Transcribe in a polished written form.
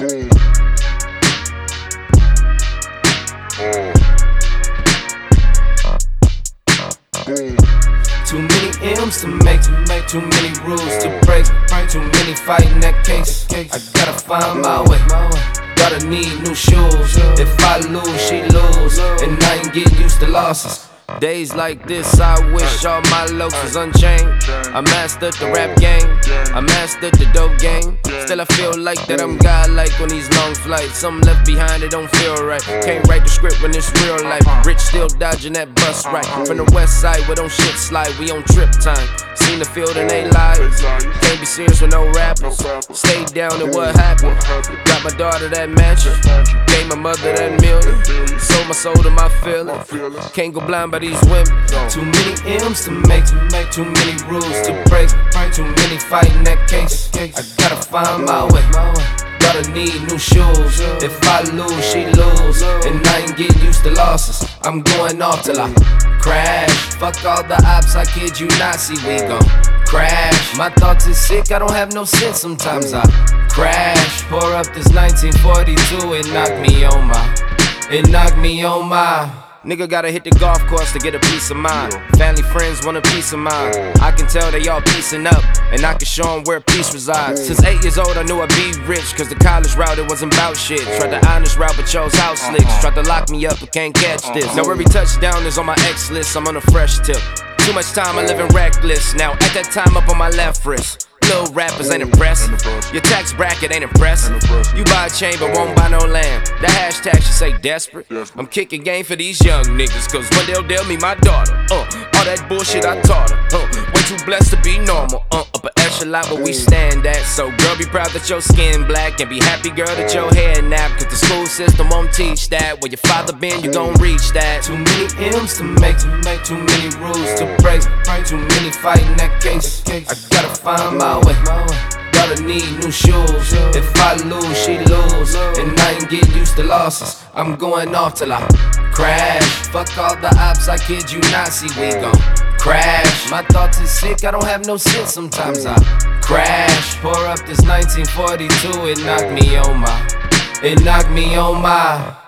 Boom. Boom. Too many M's to make too many rules to break, too many fighting that case. I gotta find my way, gotta need new shoes. If I lose, she lose, and I ain't get used to losses. Days like this, I wish all my looks was unchained. I mastered the rap game, I mastered the dope game. Still I feel like that I'm godlike on these long flights. Something left behind, it don't feel right. Can't write the script when it's real life. Rich still dodging that bus right. From the west side where don't shit slide, we on trip time. Seen the field and they lies. Can't be serious with no rappers. Stayed down and what happened? Got my daughter that mansion, gave my mother that million. Sold my soul to my feelings. Can't go blind by these women. Too many M's to make too many rules to break, too many fighting that case. I gotta find my way, gotta need new shoes. If I lose, she lose, and I ain't get used to losses. I'm going off till I crash. Fuck all the ops, I kid you not, see we gon' crash. My thoughts is sick, I don't have no sense, sometimes I crash. Pour up this 1942, it knocked me on my Nigga gotta hit the golf course to get a peace of mind. Family, friends want a peace of mind. I can tell they all piecing up, and I can show them where peace resides. Since 8 years old I knew I'd be rich, cause the college route it wasn't about shit. Tried the honest route but chose house slicks. Tried to lock me up but can't catch this. Now every touchdown is on my X list, I'm on a fresh tip. Too much time I living reckless. Now at that time up on my left wrist. Little rappers ain't impressed. Your tax bracket ain't impressive. You buy a chain but won't buy no land. The hashtag should say desperate. I'm kicking game for these young niggas, cause one day they'll me my daughter. All that bullshit I taught her. Way too blessed to be normal. Upper echelon but we stand at. So girl, be proud that your skin black, and be happy girl that your hair nap. Cause the school system won't teach that. Where your father been, you gon' reach that. Too many M's to make too many rules to break, too many fighting that case. I gotta find my way, gotta need new shoes. If I lose, she lose, and I ain't get used to losses. I'm going off till I crash. Fuck all the ops, I kid you not, see we gon' crash. My thoughts is sick, I don't have no sense, sometimes I crash. Pour up this 1942, it knocked me on my